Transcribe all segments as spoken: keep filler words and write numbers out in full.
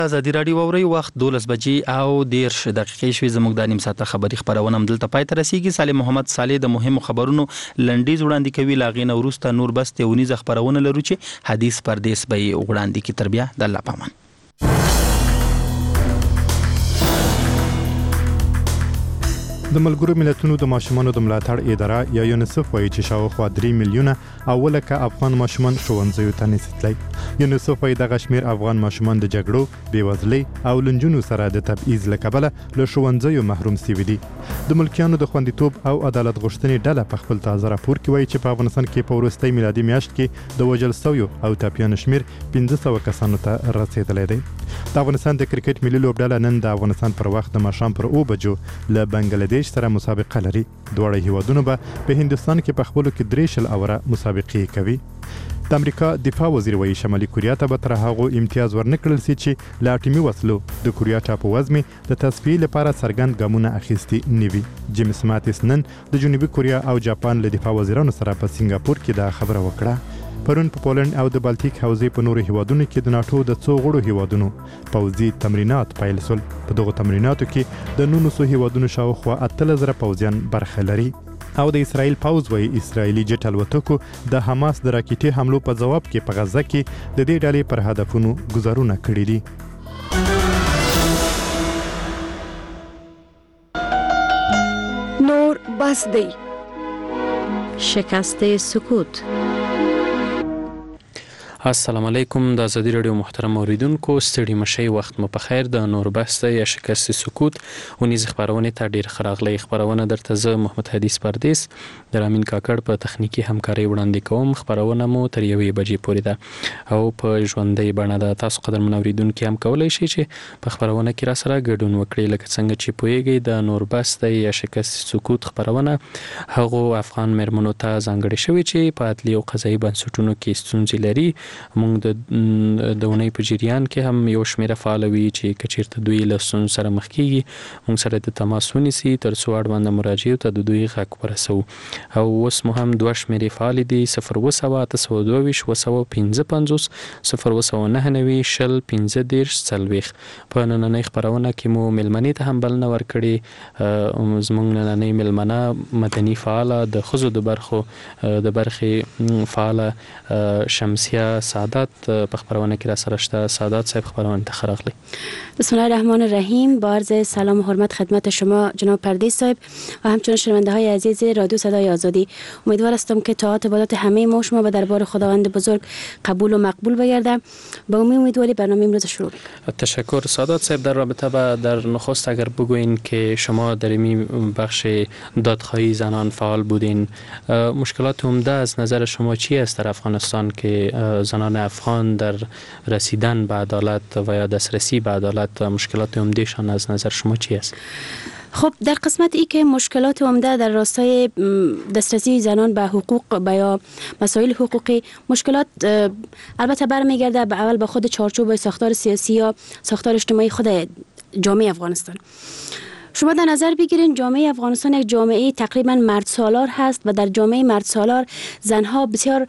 ازادي راډیو ووري وخت دولس بجې او دیرش دقیقې شوې. زموږ د نیم ساعته خبری خبرونه هم دلته پای ته رسیږي. سالم محمد صالح د مهمو خبرونو لنډیز وړاندې کوي. لاغې نه وروسته نور بس ته ونیز خبرونه لرو چې حدیث پردیس به وړاندې کی. تر بیا د الله پامان. د ملګرو ملتونو د ماشومانو د ملاتړ اداره یا یونیسف وایي چې شاوخوا درې میلیونه او ولکه افغان ماشومان ښوونځیو ته نشي تللی. یونیسف وایي دغه شمیر افغان ماشومان د جګړو، بېوزلۍ او لنجونو سره د تبعیض له کبله له ښوونځیو محروم سوي دي. د ملکیانو د خوندیتوب او عدالت غوښتنې ډله په خپل تازه راپور کې وایي چې په افغانستان کې په وروستۍ میلادي میاشت کې د وژل شویو او ټپیانو شمیر پنځه سوه کسانو ته رسیدلی دی. د افغانستان د کرکټ ملي لوبډله نن د افغانستان پر وخت د ماښام پر اوه بجو له بنګلادیش سره مسابقه لري. دواړه هیوادونه به په هندستان کې په خپلو کې درې شل اوره مسابقې کوي. د امریکا دفاع وزیر وایي شمالي کوریا ته به تر هغو امتیاز ورنکړل شي چې له اټومي وسلو د کوریا ټاپووزمې د تصفیې لپاره څرګند ګامونه اخیستي نه وي. جیمز ماتیس نن د جنوبي کوریا او جاپان له دفاع وزیرانو سره په سنګاپور کې دا خبره وکړه. پرون په پولند او د بالتیک حوزې په نورو هیوادونو کې د ناټو د څو غړو هیوادونو پوځي تمرینات پیل شول. په دغو تمریناتو کې د نولسو هیوادونو شاوخوا اتلس زره پوځیان برخه لري. او د اسرائیل پوځ وایي اسرائیلي جټ الوتکو د حماس د راکټي حملو په جواب کې په غزه کې د دې ډلې پر هدفونو ګزارونه کړي دي. نور بس دی. شکست سکوت. السلام علیکم. د ازادي راډیو محترم اوریدونکو، ستړي مشئ، وخت مو په خیر. د نور بسته یا شکست سکوت ونیز خبرونه ته ډیر خراغلی خبرونه درته زه محمد حدیث پردیس د رامین کاکړ په تخنیکی همکاري وړاندې کوم. خبرونه مو تر یوې بجې پورې ده او په ژوندۍ بڼه ده. تاسو قدرمن اوریدونکو هم کولای شئ چې په خبرونه کې را سره ګډون وکړئ. لکه څنګه چې پوهیږئ د نور بسته یا شکست سکوت خبرونه هغه افغان مېرمنو ته ځانګړي شوی چې په عدلي او قضایي بنسټونو کې ستونزې لري. موږ د د ونې په جریان کې هم یو شمیره فعال وي چې کچیرته دوی له ستونزو سره مخ کیږي موږ سره د تماس ونیسي تر څو اړونده مراجعو ته د دوی غږ ورسوو. او اوس مو هم دوه شمیرې فعال دي: صفر اوه سوه اته سوه دوه ویشت اوه سوه پنځه پنځوس صفر اوه سوه نهه نوي شل پنځه دېرش څلوېښت. په نننۍ خپرونه کې مو مېلمنې ته هم بلنه ورکړې. زموږ نننۍ مېلمنه مدني فعاله د ښځو د برخو د برخې فعاله شمسیه سعادت په خبرونه کې را سره شته. سعادت صاحب خبرونه ته خراغلی. بسم الله الرحمن الرحیم. با عرض سلام و حرمت خدمت شما جناب پردیس صاحب و همچنین شنونده های عزیز رادیو صدای آزادی. امیدوار هستم که طاعت عبادات همه ما شما به دربار خداوند بزرگ قبول و مقبول بگرده. با امید امیدواری برنامه امروز شروع کنیم. تشکر سعادت صاحب. در رابطه با در نخست اگر بگوین که شما در این بخش دادخواهی زنان فعال بودین، مشکلات عمده از نظر شما چی است در افغانستان که زنان افغان در رسیدن به عدالت و یا دسترسی به عدالت مشکلات عمدهشان از نظر شما چی است؟ خب در قسمت ای که مشکلات عمده در راستای دسترسی زنان به حقوق و یا مسائل حقوقی مشکلات البته برمیگرده به اول به خود چارچوب ساختار سیاسی یا ساختار اجتماعی خود جامعه افغانستان. شما در نظر بگیرین جامعه افغانستان یک جامعه تقریبا مرد سالار هست و در جامعه مرد سالار زنها بسیار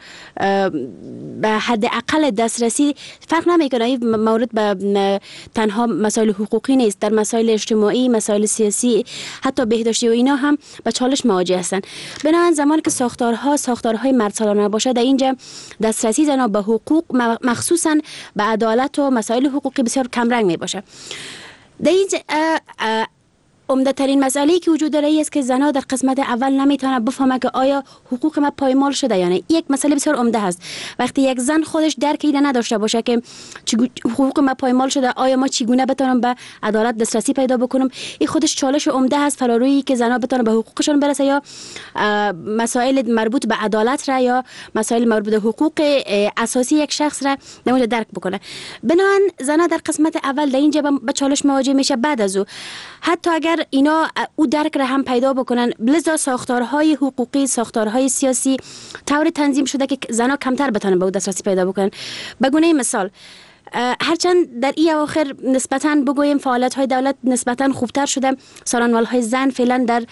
به حد اقل دسترسی فرق نمیکنه. این مورد به تنها مسائل حقوقی نیست، در مسائل اجتماعی، مسائل سیاسی، حتی بهداشتی و اینا هم به چالش مواجه هستند. بنابراین زمانی که ساختارها ساختارهای مرد سالار نباشه در اینجا دسترسی زنها به حقوق مخصوصا به عدالت و مسائل حقوقی بسیار کمرنگ می باشه. در اینجا عمده ترین مسئله که وجود داره است که زنها در قسمت اول نمیتونه بفهمه که آیا حقوق ما پایمال شده یا نه. یک مسئله بسیار عمده هست. وقتی یک زن خودش درک اینو نداشته باشه که حقوق ما پایمال شده، آیا ما چگونه بتونم به عدالت دسترسی پیدا بکنم، این خودش چالش عمده هست فراروی که زنها بتونن به حقوقشون برسه یا مسائل مربوط به عدالت را یا مسائل مربوط به حقوق اساسی یک شخص را در اونجا درک بکنه. بنابراین زنها در قسمت اول در اینجا به چالش مواجه میشه. بعد از او حتی اگر اینا او درک را هم پیدا بکنن، لذا ساختارهای حقوقی، ساختارهای سیاسی طور تنظیم شده که زنها کمتر بتونن به او دسترسی پیدا بکنن. به گونه مثال هرچند در این اواخر نسبتاً بگوییم فعالیت های دولت نسبتاً خوبتر شده، سارنوال های زن فعلا در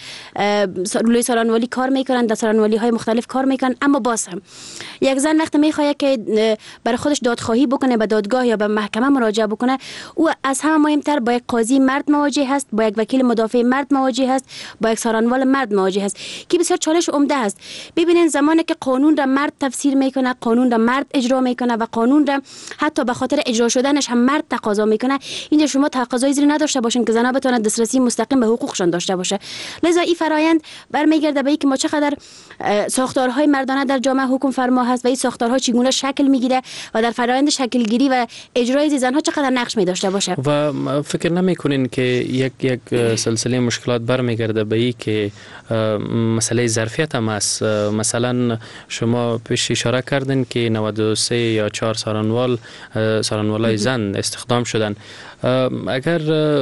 روی سارنوالی کار میکنن، در سارنوالی های مختلف کار میکنن، اما باز هم یک زن وقتی میخواد که برای خودش دادخواهی بکنه به دادگاه یا به محکمه مراجعه بکنه، او از همه مهمتر با یک قاضی مرد مواجه هست، با یک وکیل مدافع مرد مواجه هست، با یک سارنوال مرد مواجه هست که بسیار چالش عمده است. ببینین زمانی که قانون را مرد تفسیر میکنه، قانون را مرد اجرا میکنه و قانون را حتی به خاطر اجرا شدنش هم مرد تقاضا میکنه، اینجا شما تقاضای زیر نداشته باشین که زنها بتونن دسترسی مستقیم به حقوقشان داشته باشه. لذا این فرایند برمیگرده به اینکه ما چقدر ساختارهای مردانه در جامعه حکم فرما هست و این ساختارها چگونه شکل میگیره و در فرایند شکل گیری و اجرای زنها چقدر نقش می داشته باشه. و فکر نمیکنین که یک یک سلسله مشکلات برمیگرده به این که مسئله ظرفیت هم است؟ مثلا شما پیش اشاره کردین که نود و سه یا چهار سارنوال سارنوالای زن استخدام شدن. اگر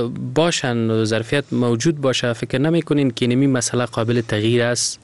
باشن ظرفیت موجود باشه، فکر نمیکنین که این مسئله قابل تغییر است؟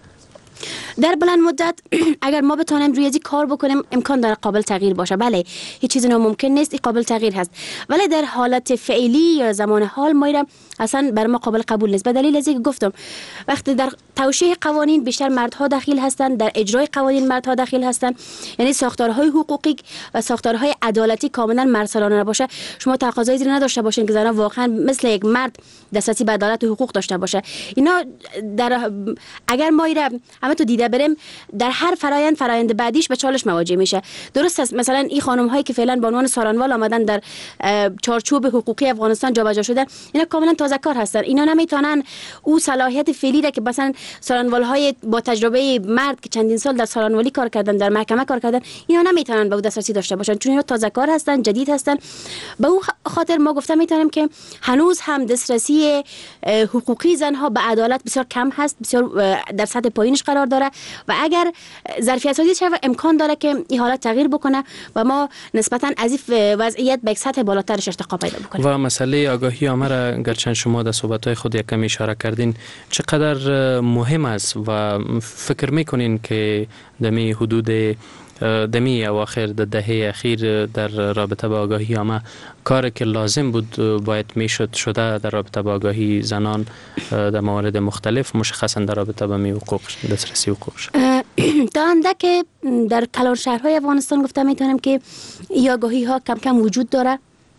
در بلند مدت اگر ما بتونیم روی ازی کار بکنیم امکان داره قابل تغییر باشه. بله، هیچ چیزی ناممکن نیست، این قابل تغییر هست، ولی در حالت فعلی یا زمان حال ما اصلا بر ما قابل قبول نیست. به دلیل از اینکه گفتم وقتی در توشیح قوانین بیشتر مردها داخل هستند، در اجرای قوانین مردها داخل هستند، یعنی ساختارهای حقوقی و ساختارهای عدالتی کاملا مرسلانه نباشه، شما تقاضایی زیر نداشته باشین که زنها واقعا مثل یک مرد دسترسی به عدالت و حقوق داشته باشه. اینا در اگر ما ایره همه تو دیده بریم، در هر فرایند فرایند بعدیش به چالش مواجه میشه. درست است مثلا این خانم هایی که فعلا به عنوان سارنوال آمدن در چارچوب حقوقی افغانستان جابجا شده، اینا کاملا تازه کار هستن، اینا نمیتونن او صلاحیت فعلی را که مثلا سارنوال های با تجربه مرد که چندین سال در سارنوالی کار کردن، در محکمه کار کردن، اینا نمیتونن به او دسترسی داشته باشن، چون اینا تازه کار هستن، جدید هستن. به او خاطر ما گفتم میتونیم که هنوز هم دسترسی حقوقی زنها به عدالت بسیار کم هست، بسیار در سطح پایینش قرار داره و اگر ظرفیت سازی شه امکان داره که این حالت تغییر بکنه و ما نسبتا از این وضعیت به سطح بالاترش ارتقا پیدا بکنیم. و مسئله آگاهی عامه را گرچند شما در صحبت‌های خود یک کمی اشاره کردین، چقدر مهم است و فکر میکنین که دمی حدود دمی اواخر در دهه اخیر در رابطه با آگاهی عامه کاری که لازم بود باید میشد شده در رابطه با آگاهی زنان در موارد مختلف، مشخصا در رابطه با می حقوق دسترسی حقوقش؟ تا اندک که در کلان شهرهای افغانستان گفته میتونم که این آگاهی ها کم کم وجود داره،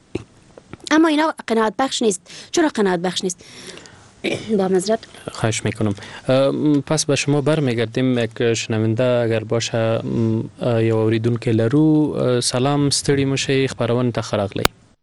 اما اینا قناعت بخش نیست. چرا قناعت بخش نیست؟ با معذرت خواهش میکنم. پس به شما برمیگردیم. یک شنونده اگر باشه یا اوریدونکو لرو. سلام، ستړي مشه، خبرونه ته خراغلی.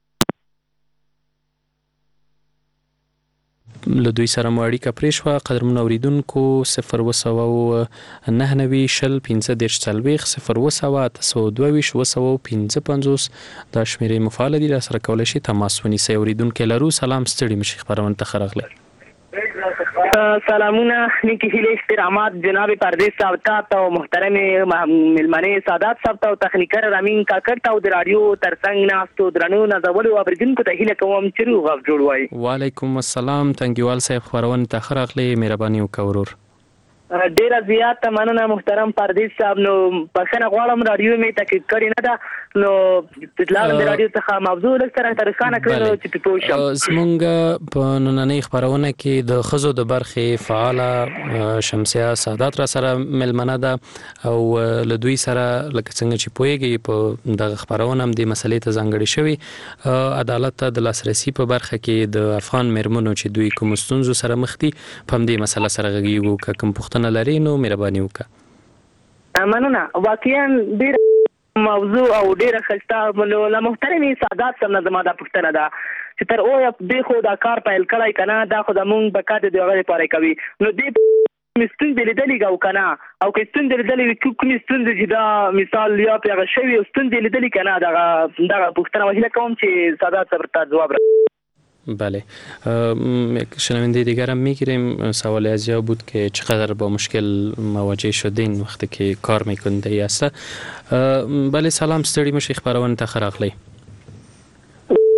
له دوی سره مو اړیکه پرې شوه. قدرمنو اوریدونکو صفر اوه سوه او نهه نوي شل پنځه دېرش څلوېښت صفر اوه سوه اته سوه دوه ویشت اوه سوه پنځه پنځوس دا شمېرې مو فعاله دي، راسره کولی شئ تماس ونیسئ. اوریدونکي لرو. سلام، ستړي مشئ، خبرونه ته خراغلی. سلامونه، نیکی هیله، احترامات جناب پردیس صاحب ته او محترم ملمنه سادات صاحب ته او تخنیکر رامین کاکړ ته او د رادیو ترڅنګ ناستو درنو نازولو اوریدونکو ته هیله کوم چې روغ غږ جوړ وای. وعلیکم السلام، تنګیوال صاحب، خبرونه ته خراغلی، مهرباني وکړه ورور. ډیره زیاته مننه محترم پردیس صاحب. نو بخښنه غواړم رادیو می تحقیق کړی نه ده، نو اطلاع د رادیو څخه موضوع لږ سره ترخانه کړو چې په پوه شم. زمونږ په نننۍ خبرونه کې د ښځو د برخې فعاله شمسیه سادات را سره ملمنه ده او له دوی سره لکه څنګه چې پوهیږي په دغه خبرونه هم د مسلې ته ځانګړې شوي عدالت ته د لاسرسي په برخه کې د افغان میرمنو چې دوی کوم ستونزو سره مخ دي په همدې مسله سره غږیږو. که کوم پوښتنه لري نو مهرباني وکړه. مننه. واقعا ډېر موضوع او ډیره ښایسته. له محترمې سادات صاحب نه زما دا پوښتنه ده چې تر اوسه دې خو دا کار پیل کړی که نه، دا خو زمونږ بقا د هغه لپاره کوي، نو دې ستونزې لیدلې او که نه، او که ستونزې لیدلې وي کومې ستونزې چې دا مثال یا پرې هغه شوي او ستونزې لیدلې که نه، دغه دغه پوښتنه هیله کوم چې سادات صاحب ته جواب را. بله، شنونده دیگر هم میگیریم. سوال از یا بود که چقدر با مشکل مواجه شدین وقتی که کار میکنده ای است. بله، سلام، ستړي مشئ، خبرونه ته خراغلی.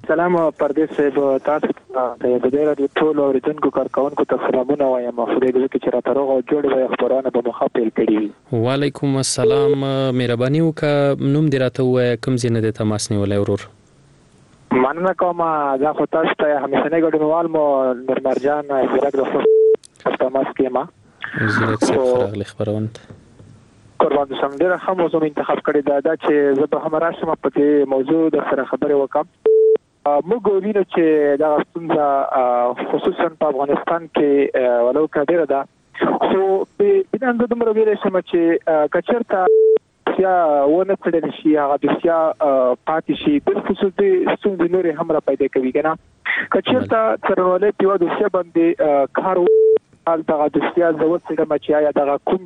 سلام پردیس صاحب، تاسو ته د دې راډیو ټول اوریدونکو کارکونکو ته سلامونه وایم. خدای دې وکړي چې راته روغ او جوړ وي، خبرونه به مخه پیل کړي. وعلیکم السلام. مهرباني وکړه نوم دې راته ووایه، کوم ځای نه دې تماس نیولی ورور؟ مننه کوم. دا خو تاسو ته همیشنی ګډونوال مو نور مرجان زیرک د خپل تماس کې ما زیرک صاحب راغلی خبرونه ته. قربان شم. ډیره ښه موضوع انتخاب کړې ده دا چې زه به هم راشم په دې موضوع د سره خبرې وکم. موږ وینو چې دا ستونزه خصوصا په افغانستان کې ولو کډیره ده، خو په دې اندازه دومره ویل شم چې کچرته یا ونه څړل شي هغه د سیا پاتې شي بل خصوص د ستونزې نورې هم را پیدا کوي کنه. کچرته څرولې په د سیا باندې کار حال دغه د سیا زوت څنګه مچیا یا دغه کوم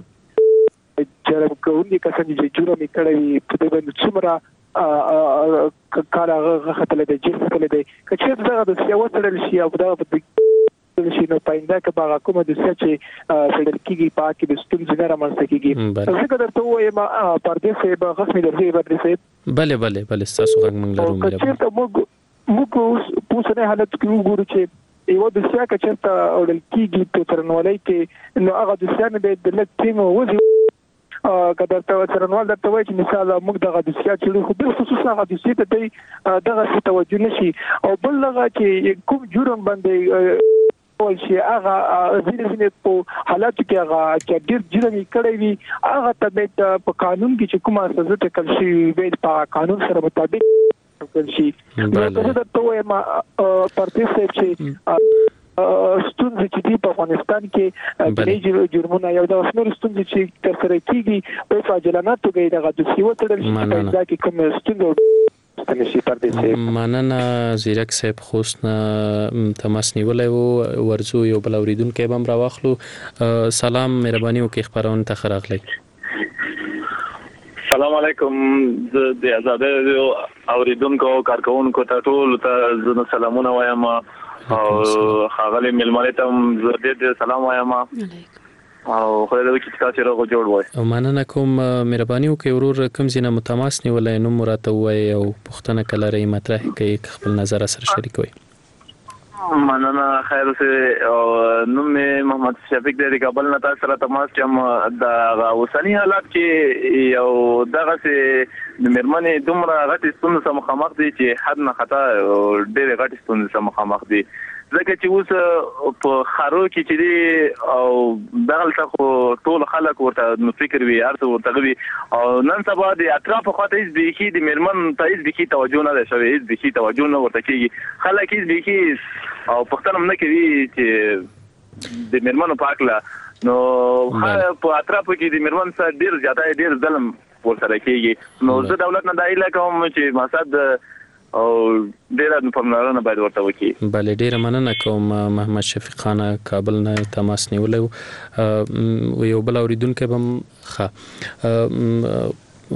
جرم کوونکی کسان چې جرم کړی په دې باندې څومره کار هغه خطلې دی چې خطلې دی کچې دغه د سیاوت سره شي او دغه په شي نو پاینده کې باغ کومه د سیا چې فدرال کېږي پاکي د ستونزې نه رامنځته کېږي. زه کدرته وایم پردیس صاحب غوښمه درځي پردیس صاحب. بله بله بله تاسو غږ موږ لرو. کچې موږ موږ په اوسنۍ حالت کې وګورو چې یو د سیا کچې ته اورل کېږي په ترنولۍ کې نو هغه د سیا نه د لک ټیم وځي کله ته څرنوال درته وایي چې مثال موږ دغه د سیا چې خو به خصوصا هغه د سیا ته دغه توجه نشي او بل هغه چې کوم جرم باندې ول شي هغه ځینې ځینې په حالات کې هغه چې ډېر جرم کړی وي هغه ته په قانون کې چې کومه سزا ټاکل شي به په قانون سره مطابق ټاکل شي. نو زه درته وایم پردیس صاحب چې ستونزې چې دی په افغانستان کې د جرمونو یو د اسنور ستونزې چې تر سره کیږي په فاجلانه توګه دغه د سیو تړل شي دا کې کوم ستونزې ستنشي پردیس صاحب. مننه زیرک صاحب خوسنا تماس نیولای وو ورزو یو بل اوریدونکو به هم راوخلو. سلام مهرباني وکړئ خبرونه ته خراغلی. سلام علیکم. د آزاد اوریدونکو کارکونکو ته ټول ته زه سلامونه وایم او خاغلی ملمانه ته زه دې سلام وایم او خدای دې چې تاسو راغو جوړ وای. مننه کوم. مهرباني وکړئ ورور کوم ځای نه متماس نیولای نو مراته وای او پښتنه کله ری مطرح کوي خپل نظر سره شریکوي. مننه. خیر اوسه. نو مې محمد شفیق د کابل نه تاسو سره تماس کوم. د اوسنی حالات کې یو دغه سه د مرمنې دومره غټ ستونزه سره مخامخ دي چې حد نه خطا ډېر غټ ستونزه سره مخامخ دي ځکه چې اوس په خارو کې چې دي او دغلته خو ټول خلک ورته نو فکر وي ارته ورته وي او نن سبا د اطراف خواته هیڅ بيخي د مرمن ته هیڅ بيخي توجه نه ده شوی، هیڅ بيخي توجه نه ورته کیږي. خلک هیڅ بيخي او پښتنه هم نه کوي چې د مرمنو پاکله نو په اطراف کې د مرمن سره ډیر زیاته ډیر ظلم ورسره کیږي. نو زه دولت نه دایله کوم چې مقصد او ډیره پاملرنه باید ورته وکړي. بله ډیره مننه کوم. محمد شفیق خان کابل نه تماس نیولی و یو بل اوریدونکی به هم ښه.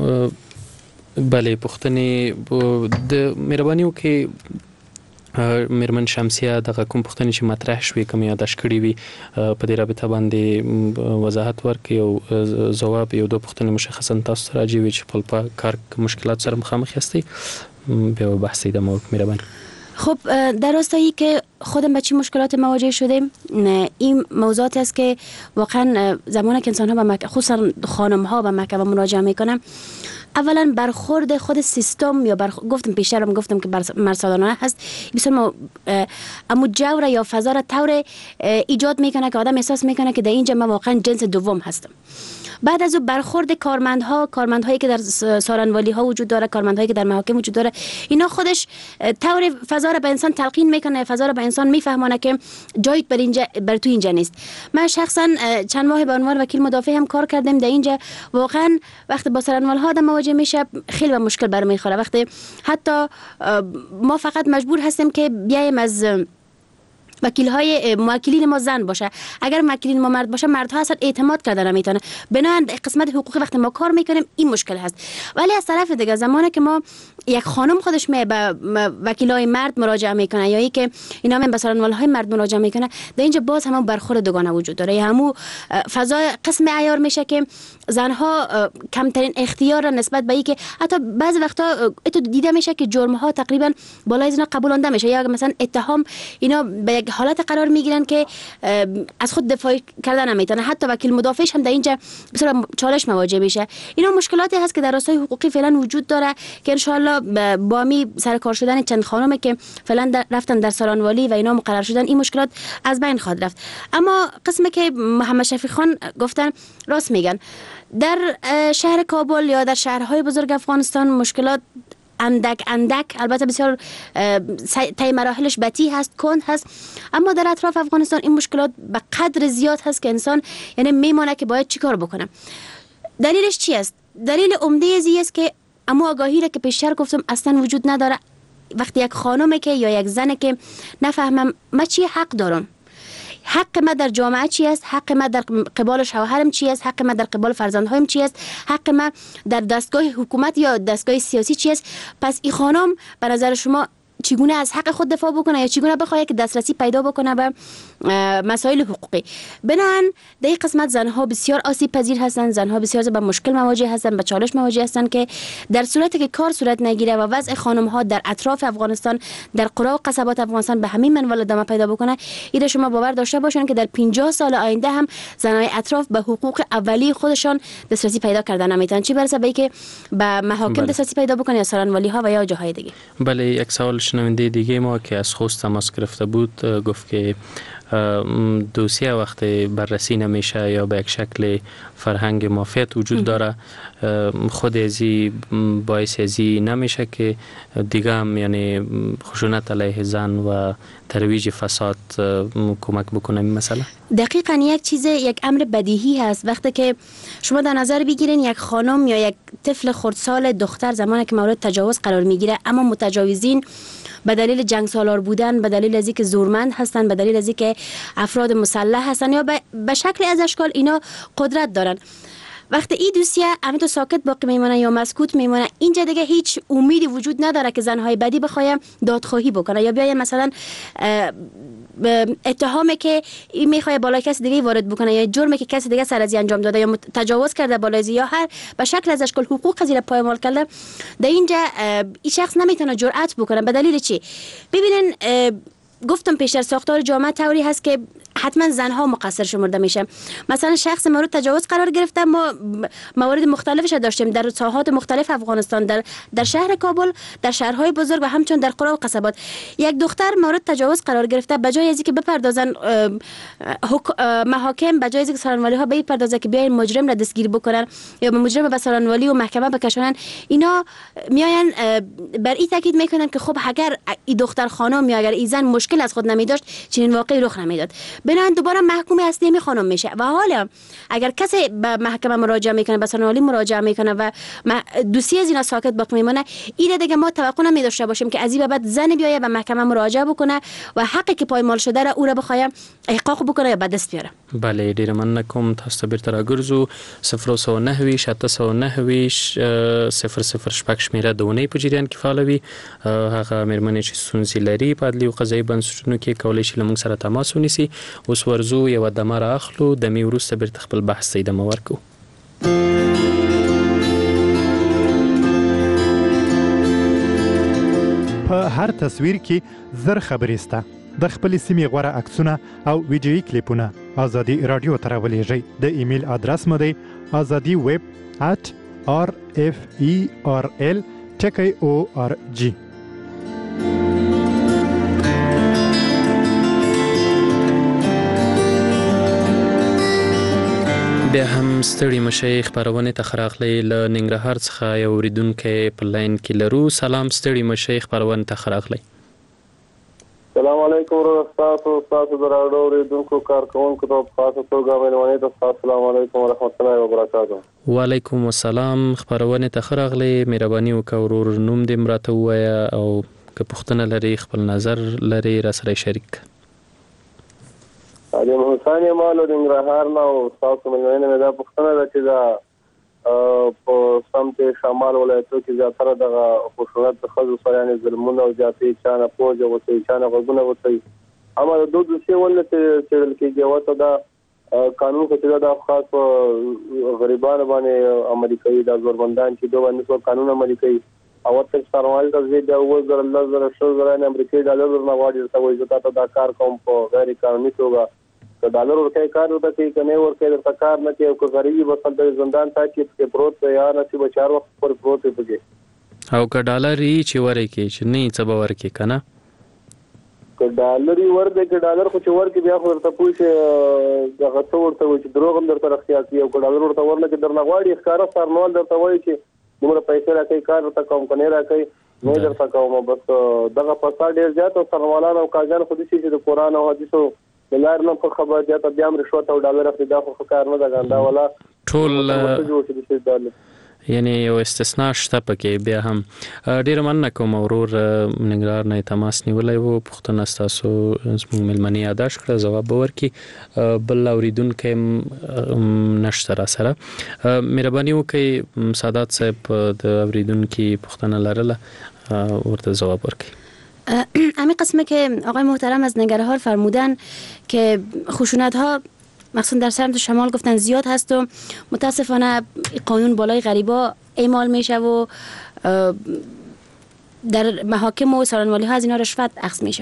بله پوښتنې د مهرباني وکړئ میرمن شمسیه دغه کوم پوښتنې چې مطرح شوې کوم یاداښت کړي وي په دې رابطه باندې وضاحت ورکړي او ځواب یو دوه پوښتنې مشخصا تاسو ته راځي چې خپل په کار مشکلات سره مخامخ یاستئ به بحثی در مورد میروند. خب در راستایی که خودم به چی مشکلات مواجه شدیم این موضوعات است که واقعا زمانی که انسان ها به مکه خصوصا خانم ها به مکه و مراجعه میکنن اولا برخورد خود سیستم یا برخ... گفتم پیشترم گفتم که مرصادانه هست بسیار اما جو یا فضا را طور ایجاد میکنه که آدم احساس میکنه که در اینجا من واقعا جنس دوم هستم. بعد از اون برخورد کارمندها کارمندهایی که در سارنوالی ها وجود داره کارمندهایی که در محاکم وجود داره اینا خودش طور فضا را به انسان تلقین میکنه فضا را به انسان میفهمونه که جایت بر اینجا بر تو اینجا نیست. من شخصا چند ماه به عنوان وکیل مدافع هم کار کردم در اینجا واقعا وقتی با سارنوال ها آدم مواجه میشه خیلی به مشکل برمیخوره وقتی حتی ما فقط مجبور هستیم که بیایم از وکیل های موکلین ما زن باشه. اگر موکلین ما مرد باشه، مردها اصلا اعتماد کردن نمیتونه. بنابراین قسمت حقوقی وقتی ما کار میکنیم این مشکل هست. ولی از طرف دیگه زمانی که ما یک خانم خودش می به وکیل های مرد مراجعه میکنه یا ای که اینا من به سالنوال های مرد مراجعه میکنه، در اینجا باز همون برخورد دوگانه وجود داره. همون فضای قسم عیار میشه که زنها کمترین اختیار را نسبت به ای که حتی بعضی وقتا اتو دیده میشه که جرم ها تقریبا بالای اینا قبولانده میشه، یا مثلا اتهام اینا به یک حالت قرار میگیرن که از خود دفاع کردن نمیتونه. حتی وکیل مدافعش هم در اینجا بسیار چالش مواجه میشه. اینا مشکلاتی هست که در راستای حقوقی فعلا وجود داره که ان شاء الله با می سرکار شدن چند خانمی که فعلا در رفتن در سالنوالی و اینا مقرر شدن این مشکلات از بین خواهد رفت. اما قسمی که محمد شفیق خان گفتن راست میگن. در شهر کابل یا در شهرهای بزرگ افغانستان مشکلات اندک اندک البته بسیار طی مراحلش بطیء هست، کند هست، اما در اطراف افغانستان این مشکلات به قدر زیاد هست که انسان یعنی میمونه که باید چیکار بکنه. دلیلش چی است؟ دلیل عمده ازی است که اما آگاهی را که پیشتر گفتم اصلا وجود نداره. وقتی یک خانومه که یا یک زنه که نفهمم من چی حق دارم، حق من در جامعه چی است، حق من در قبال شوهرم چی است، حق من در قبال فرزندهایم چی است، حق من در دستگاه حکومت یا دستگاه سیاسی چی است، پس این خانم به نظر شما چگونه از حق خود دفاع بکنه یا چگونه بخواد که دسترسی پیدا بکنه به مسائل حقوقی؟ بنابراین در این قسمت زنها بسیار آسیب پذیر هستند، زنها بسیار به مشکل مواجه هستند، به چالش مواجه هستند که در صورتی که کار صورت نگیره و وضع خانم ها در اطراف افغانستان در قرا و قصبات افغانستان به همین منوال ادامه پیدا بکنه، ایده شما باور داشته باشین که در پنجاه سال آینده هم زنای اطراف به حقوق اولیه خودشان دسترسی پیدا کردن نمیتونن، چی برسه به اینکه به محاکم دسترسی پیدا بکنه یا سالنوالی ها و یا جاهای دیگه. بله، یک سوال شنونده دیگه ما که از خوست تماس گرفته بود گفت که دوسیه وقتی بررسی نمیشه یا به یک شکل فرهنگ مافیت وجود داره، خود ازی باعث ازی نمیشه که دیگه هم یعنی خشونت علیه زن و ترویج فساد کمک بکنه این مسئله؟ دقیقاً یک چیز یک امر بدیهی هست. وقتی که شما در نظر بگیرین یک خانم یا یک طفل خردسال دختر زمانی که مورد تجاوز قرار میگیره، اما متجاوزین به دلیل جنگ سالار بودن، به دلیل ازی که زورمند هستن، به دلیل ازی که افراد مسلح هستن یا به شکل از اشکال اینا قدرت دارن، وقتی این دوسیه همین تو ساکت باقی میمونه یا مسکوت میمونه، اینجا دیگه هیچ امیدی وجود نداره که زنهای بدی بخوایم دادخواهی بکنه یا بیایم مثلا اتهامی که این میخواد بالای کسی دیگه وارد بکنه یا جرمی که کسی دیگه سر از انجام داده یا تجاوز کرده بالای یا هر به شکل از اشکال حقوق زیر پایمال کرده، در اینجا این شخص نمیتونه جرأت بکنه. به دلیل چی؟ ببینن گفتم پیشتر ساختار جامعه طوری هست که حتما زنها مقصر شمرده میشه. مثلا شخص مورد تجاوز قرار گرفته، ما موارد مختلفش داشتیم در ساحات مختلف افغانستان، در در شهر کابل، در شهرهای بزرگ و همچنین در قرا و قصبات. یک دختر مورد تجاوز قرار گرفته، بجای از اینکه بپردازن محاکم، بجای از اینکه سالنوالی ها بپردازن که بیاین مجرم را دستگیر بکنن یا مجرم به سالنوالی و محکمه بکشونن، اینا میاین بر این تاکید میکنن که خب اگر این دختر خانم یا اگر این زن مشکل از خود نمیداشت چنین واقعی رخ نمیداد. بنابراین دوباره محکوم اصلی می خانم میشه و حالا اگر کسی به محکمه مراجعه میکنه، به سالنوالی مراجعه میکنه و دوسیه از اینا ساکت باقی میمونه، این دیگه ما توقع نمی داشته باشیم که از این بعد زن بیایه به محکمه مراجعه بکنه و حقی که پایمال شده را او را بخواد احقاق بکنه یا به دست بیاره. بله، ډیر مننه کوم. تاسو ته بیرته راګرځو. صفر سو نه ویش اته سو نه ویش صفر صفر شپږ شمیره د اونۍ په جریان کې فعال وي. هغه مېرمنې چې ستونزې لري په عدلي او قضایي بنسټونو کې کولی شي له موږ سره تماس ونیسي. اوس ورځو یوه دمه را اخلو، دمې وروسته بیرته خپل بحث ته ادامه ورکوو. په هر تصویر کې زر خبرې سته. د خپل سیمې غوره عکسونه او ویډیویي کلیپونه ازادي رادیو ته راولېږئ. د ایمیل ادرس مو دی ازادي ویب at r f e r l ټکی او ار جی. بیا هم ستړي مشي خبرونه ته خراغلي ل ننګرهار څخه یو اوریدونکو په لاین کې لرو. سلام، ستړي مشي خبرونه ته خراغلي. السلام علیکم ورحمۃ اللہ وبرکاتہ. اوریدونکو کارکونکو ته خاصه توګه مېلمانه ته السلام علیکم ورحمۃ اللہ وبرکاتہ. وعلیکم السلام. خبرونه ته خراغلي. مهرباني وکړئ ورور نوم دې مراته وایا او که پوښتنه لري خپل نظر لري را سره شریک. سالم حسین مالو د ننګرهار نه او تاسو مې نه دا پوښتنه ده چې دا په سمت شمال ولایتو کې زیاتره د خشونت د خزو سره یعنې ظلمونه او زیاتې چانه پوج او چانه غوونه وتی اما د دوه څه ولته چې کېږي وته دا قانون کې دا خاص غریبانو باندې عملي کوي دا ځوربندان چې دوه باندې قانون عملي کوي او ته ستارمال ته زی دا وزر الله زره شو زره امریکایي ډالر نه واړي ته وایي چې دا کار کوم په غیر قانوني توګه که ډالر ورکې کار وته کې کنه ورکې د کار نه کې او غریبي وصل د زندان ته کې پروت یا نصیب چار وخت پر پروت دی او که ډالر یې چې ورکې چې نه څه به ورکې کنه که ډالر یې ورده کې ډالر خو چې ورکې بیا خو ورته پوښي د غته ورته وي چې دروغ هم درته اختیار کوي او که ډالر ورته ورنه کې درنه غواړي ښکارا سرنوال درته وایي چې دومره پیسې راکې کار ورته کوم کنه راکې نه درته کوم بس دغه پسا ډیر زیات او سرمالان او کاجان خو دي چې د قران او حدیثو بلار نه په خبر زیات بیا هم رشوت او ډالر اخلي دا خو کار نه ده ګنده ولا ټول یعنی یو استثناء شته پکې بیا هم ډیر مننه کوم ورور ننګرهار نه تماس نیولای وو پښتون تاسو زموږ ملمنی یاداش کړ جواب ورکي بل اوریدونکو نشته را سره مهرباني وکړئ سادات صاحب د اوریدونکو پښتنه لرله ورته جواب ورکړي. همین قسمه که آقای محترم از ننگرهار فرمودن که خشونت ها مخصوصا در سمت شمال گفتن زیاد هست و متاسفانه قانون بالای غریبا اعمال میشه و در محاکم و سالنوالی ها از اینا رشوت اخذ میشه.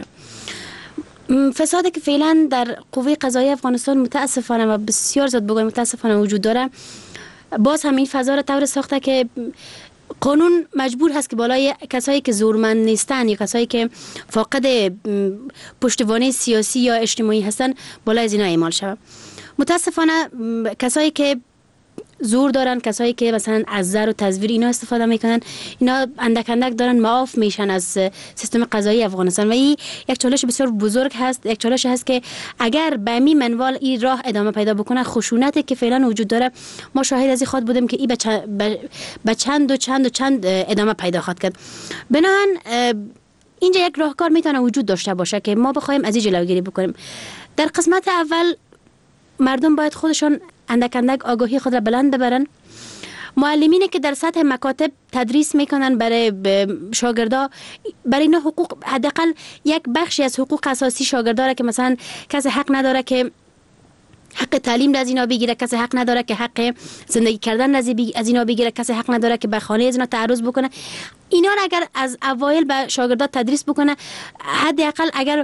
فسادی که فعلا در قوه قضاییه افغانستان متاسفانه و بسیار زیاد بگویم متاسفانه وجود داره، باز هم این فضا را طور ساخته که قانون مجبور هست که بالای کسایی که زورمند نیستن یا کسایی که فاقد پشتوانه سیاسی یا اجتماعی هستن بالای از اینا اعمال شود. متاسفانه کسایی که زور دارن، کسایی که مثلا از زر و تزویر اینا استفاده میکنن، اینا اندک اندک دارن معاف میشن از سیستم قضایی افغانستان و این یک چالش بسیار بزرگ هست. یک چالش هست که اگر به می منوال این راه ادامه پیدا بکنه، خشونتی که فعلا وجود داره ما شاهد از این خود بودیم که این به چند و چند و چند ادامه پیدا خواهد کرد. بنابراین اینجا یک راهکار میتونه وجود داشته باشه که ما بخوایم از این جلوگیری بکنیم. در قسمت اول مردم باید خودشان اندک اندک آگاهی خود را بلند ببرن. معلمینی که در سطح مکاتب تدریس میکنن برای شاگردا، برای اینا حقوق، حداقل یک بخشی از حقوق اساسی شاگردا را که مثلا کسی حق نداره که حق تعلیم از اینا بگیره، کسی حق نداره که حق زندگی کردن از اینا بگیره، کسی حق نداره که به خانه از اینا تعرض بکنه. اینا را اگر از اوایل به شاگردا تدریس بکنه، حداقل اگر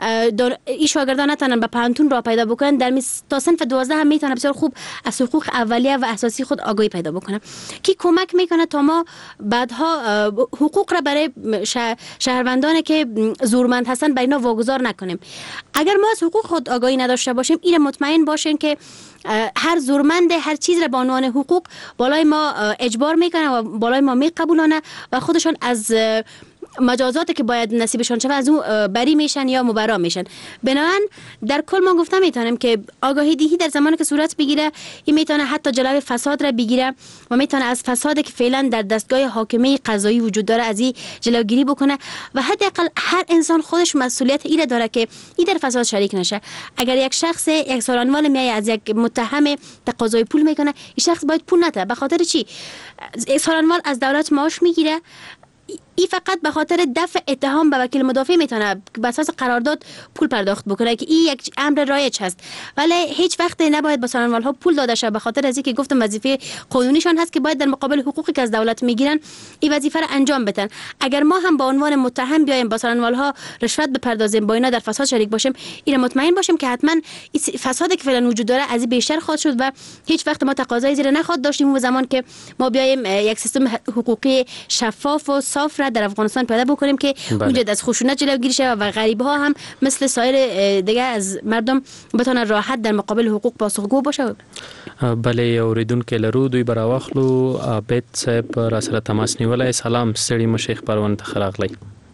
این شاگردان نتونن به پانتون را پیدا بکنن، در تا صنف دوازده هم میتونه بسیار خوب از حقوق اولیه و اساسی خود آگاهی پیدا بکنه که کمک میکنه تا ما بعدها حقوق را برای شهروندان که زورمند هستن به اینا واگذار نکنیم. اگر ما از حقوق خود آگاهی نداشته باشیم، این مطمئن باشین که هر زورمند هر چیز را به عنوان حقوق بالای ما اجبار میکنه و بالای ما میقبولانه و خودشان از مجازاتی که باید نصیبشان شود از اون بری میشن یا مبرا میشن. بنابراین در کل ما گفتم میتونیم که آگاهی دهی در زمانی که صورت بگیره، این میتونه حتی جلوی فساد را بگیره و میتونه از فسادی که فعلا در دستگاه حاکمه قضایی وجود داره از این جلوگیری بکنه و حداقل هر انسان خودش مسئولیت این داره که این در فساد شریک نشه. اگر یک شخص یک سالنوال میای از یک متهم تقاضای پول میکنه، این شخص باید پول نده. به خاطر چی؟ سالنوال از دولت معاش میگیره، این فقط به خاطر دفع اتهام به وکیل مدافع میتونه بر اساس قرارداد پول پرداخت بکنه که این یک امر رایج هست، ولی هیچ وقت نباید به سالنوال ها پول داده شه، به خاطر از اینکه گفتم وظیفه قانونیشان هست که باید در مقابل حقوقی که از دولت میگیرن این وظیفه را انجام بدن. اگر ما هم به عنوان متهم بیایم با سالنوال ها رشوت بپردازیم، با اینا در فساد شریک باشیم، این مطمئن باشیم که حتما فسادی که فعلا وجود داره از این بیشتر خواهد شد و هیچ وقت ما تقاضای زیر نخواهد داشتیم اون زمان که ما بیایم یک سیستم حقوقی شفاف و صاف را در افغانستان پیدا بکنیم که اونجا از خشونت جلوگیری شه و غریبه ها هم مثل سایر دیگه از مردم بتونن راحت در مقابل حقوق پاسخگو باشه. بله اوریدونکو لرو دوی براوخلو عابد صاحب را سره تماس نیولای. سلام ستړي مشیخ پروان ته خراغلی.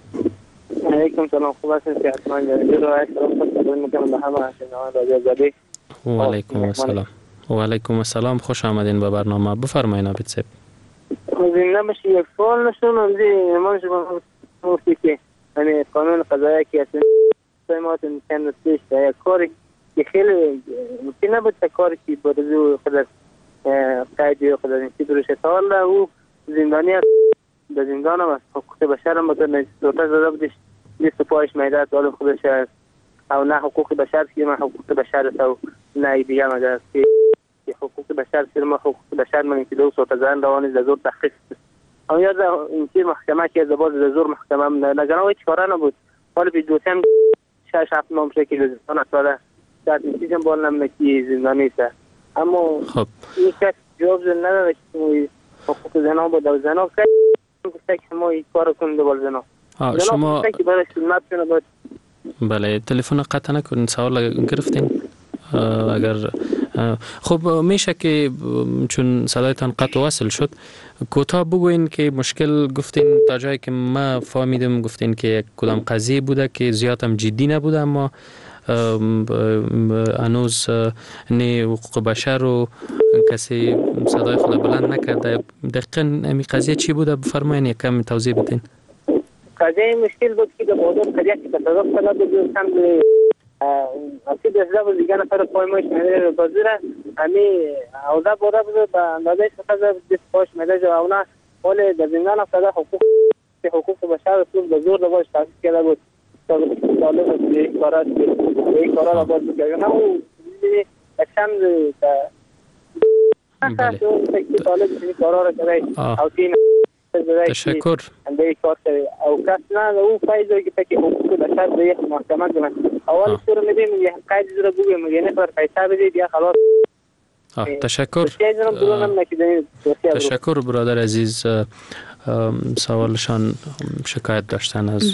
علیکم سلام، خوب هستین؟ صحتمند یاست؟ رو سلام میکنم به همه شنوندگان رادیو آزادی. و علیکم السلام. و علیکم السلام، خوش آمدین به برنامه. بفرمایید عابد صاحب. زنده باشی. یک سوال نشون اونجی ما شما گفتی که یعنی قانون قضایی که اصلا ما چند پیش یک کاری که خیلی ممکن نبود که کاری که برزو خود از قید یا خود از این چیز روش سوال او زندانی است. در زندان هم از حقوق بشر هم بطور دوتا زده بودش لیست پایش میده سوال خودش است او نه حقوق بشر که من حقوق بشر است او نه دیگه مگه است که حقوق بشر که ما حقوق بشر من که دو سوتا زن روانی در زور تحقیق او یاد این چیز محکمه که از باز در زور محکمه هم نگران هیچ کاره نبود حالا بی دوتی هم شش هفت نام شکل زندان اصلاده در این چیز هم بال نمکی زندانی است اما خب این کس جواب نداره که حقوق زنها بود و زنها گفته که ما این کار کنیم بال زنها شما که برای خدمت کنه باید بله تلفن قطع نکنین سوال گرفتین اگر خب میشه که چون صدایتان قطع وصل شد کوتاه بگوین که مشکل گفتین تا جایی که ما فهمیدم گفتین که یک کدام قضیه بوده که زیاد هم جدی نبوده اما هنوز نه حقوق بشر و کسی صدای خود بلند نکرده دقیقاً این قضیه چی بوده بفرمایین یکم توضیح بدین. قضیه مشکل بود که در موضوع قضیه که تصادف شده بود هم اصلی دسته بود دیگه نفر پایمایش میده بازوره همی اوضاع بوده بود به اندازه شده دست پایش میده جو اونا ولی در زندان افتاده حقوق حقوق بشر رسول به زور دواش تحصیل کرده بود طالب است یک کارات یک کارا را باید بکنه نه او اکشن بله طالب این کارا را کرده او تین تشکر انده کار کرده او کس نه او فایده که تکی حقوق بشر به یک محکمه کنه اول سور میدیم یه قید زیر بگویم یه نفر پیسه بدید یا خلاص تشکر تشکر برادر عزیز سوالشان شکایت داشتن از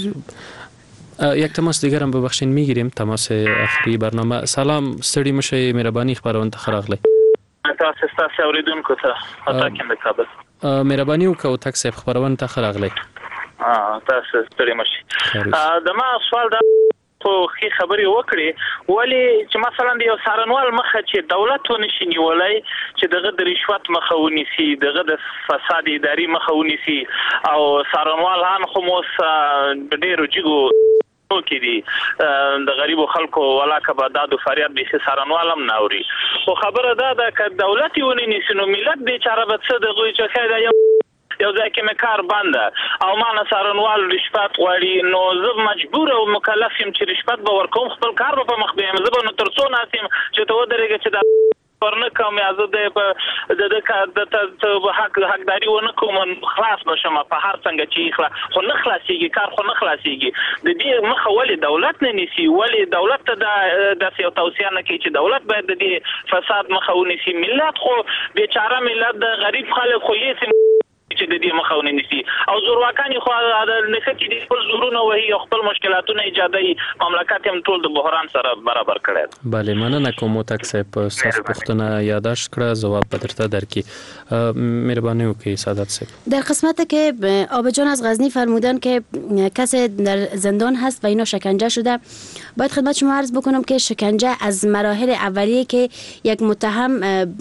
یک تماس دیگر هم ببخشین میگیریم تماس اخری برنامه. سلام ستړي مشه مهرباني خبرونه ته راغلی تاسو تاسو اوریدونکو ته اتاکم د کابل مهرباني وکاو تاسو خبرونه ته راغلی اه تاسو ستړي مشه دا ما سوال دا خو خي خبري وکړي ولی چې مثلا د یو سارنوال مخه چې دولت ونشي نیولای چې دغه د رشوت مخه ونیسي دغه د فساد اداري مخه ونیسي او سارنوال هان خو موس ډېر جګو کې دي د غریبو خلکو ولاکه بعد د فریاد به سارنوال هم ناوري خو خبره دا ده ک دولت ونیسي نو ملت به چاره به څه دغه چې خیدا یو ځکه مې کار بند او ما نه سارنوال رشوت غواړي نو زه مجبور او مکلف یم چې رشوت به ورکوم خپل کار په مخ به زه به نو ترڅو ناسم چې ته ودرېږي چې دا ورنه کوم یا زه د د کار د حق حقداري ونه کوم خلاص بشم په هر څنګه چې خلاص خو نه خلاصيږي کار خو نه خلاصيږي د دې مخه ولې دولت نه نیسي ولې دولت ته د سیاست توصیه نه کوي چې دولت باید د دې فساد مخه ونیسي ملت خو بیچاره ملت د غریب خلک خو یې چې د دې مخاونه نشي او زورواکانی خو د نختی د خپل زورونه وهي او خپل مشکلاتونه ایجادي مملکت هم ټول د بحران سره برابر کړي. بله مننه کوم تک صاحب صاف پختنه یادداشت کړه جواب بدرته درکې مهرباني وکړئ سعادت صاحب. در قسمتی که آبجان از غزنی فرمودن که کسی در زندان هست و اینا شکنجه شده باید خدمت شما عرض بکنم که شکنجه از مراحل اولیه که یک متهم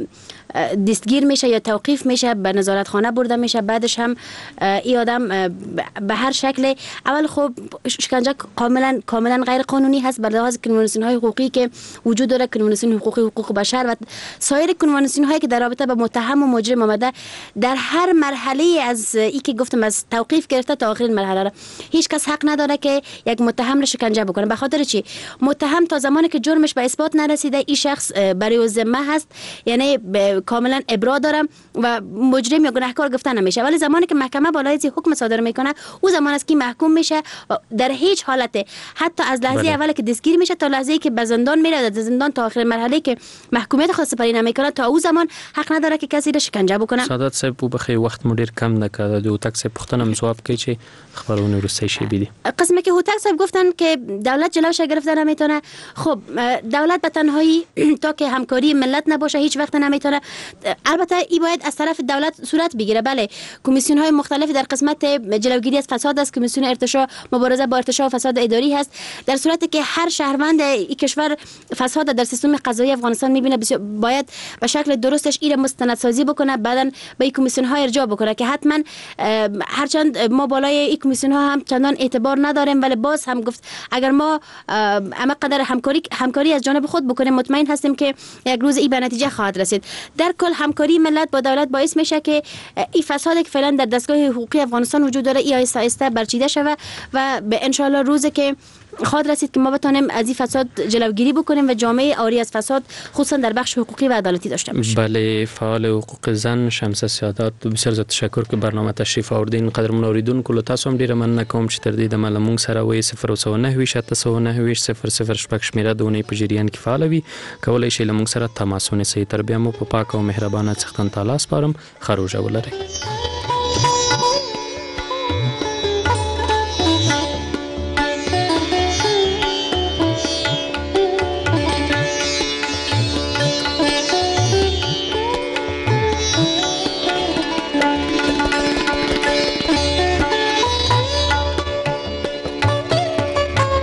دستگیر میشه یا توقیف میشه به نظارت خانه برده میشه بعدش هم این آدم به هر شکل اول خب شکنجه کاملا کاملا غیر قانونی هست به لحاظ کنوانسیون های حقوقی که وجود داره کنوانسیون حقوقی حقوق بشر و سایر کنوانسیون هایی که در رابطه با متهم و مجرم آمده در هر مرحله از ای که گفتم از توقیف گرفته تا آخرین مرحله هیچ کس حق نداره که یک متهم رو شکنجه بکنه. به خاطر چی؟ متهم تا زمانی که جرمش به اثبات نرسیده این شخص برای ذمه هست یعنی کاملا ابرا دارم و مجرم یا گناهکار گفته نمیشه ولی زمانی که محکمه بالای از حکم صادر میکنه او زمان است که محکوم میشه و در هیچ حالت حتی از لحظه بله. اول که دستگیر میشه تا لحظه که به زندان میره در زندان تا آخر مرحله که محکومیت خود سپری نمیکنه تا او زمان حق نداره که کسی را شکنجه بکنه. سعادت صاحب بو بخیر وقت مدیر کم نکرده دو تک صاحب پختنم جواب کی چه خبرونه روسیه شی بیدی قسمی که هوتک صاحب گفتن که دولت جلوش گرفته نمیتونه خب دولت به تنهایی تا که همکاری ملت نباشه هیچ وقت نمیتونه البته این باید از طرف دولت صورت بگیره. بله کمیسیون های مختلف در قسمت جلوگیری از فساد است، کمیسیون ارتشا مبارزه با ارتشا و فساد اداری هست. در صورتی که هر شهروند این کشور فساد در سیستم قضایی افغانستان میبینه باید به شکل درستش این مستندسازی بکنه، بعدن به این کمیسیون ها ارجاع بکنه که حتما هرچند ما بالای این کمیسیون ها هم چندان اعتبار نداریم، ولی باز هم گفت اگر ما اما قدر همکاری همکاری از جانب خود بکنیم مطمئن هستیم که یک روز این به نتیجه خواهد رسید. در کل همکاری ملت با دولت باعث میشه که این فسادی که فعلا در دستگاه حقوقی افغانستان وجود داره ای آهسته آهسته برچیده شود و به ان شاء الله روزی که خواهد رسید که ما بتونیم از این فساد جلوگیری بکنیم و جامعه آری از فساد خصوصا در بخش حقوقی و عدالتی داشته باشیم. بله، فعال حقوق زن شمس سیادات، بسیار زیات تشکر که برنامه تشریف آوردین. قدرمن اوریدونکو تاسو هم ډیره مننه کوم چې تر دې د ملمون سره وي صفر او نه ویش اته نه ویش صفر صفر شپږ شمیره د اونۍ په جریان کې فعال وي. کولای شئ لمون سره تماس ونیسئ. تر بیا مو په پاک او مهربانه څښتن تعالی سپارم. خروج ولرئ.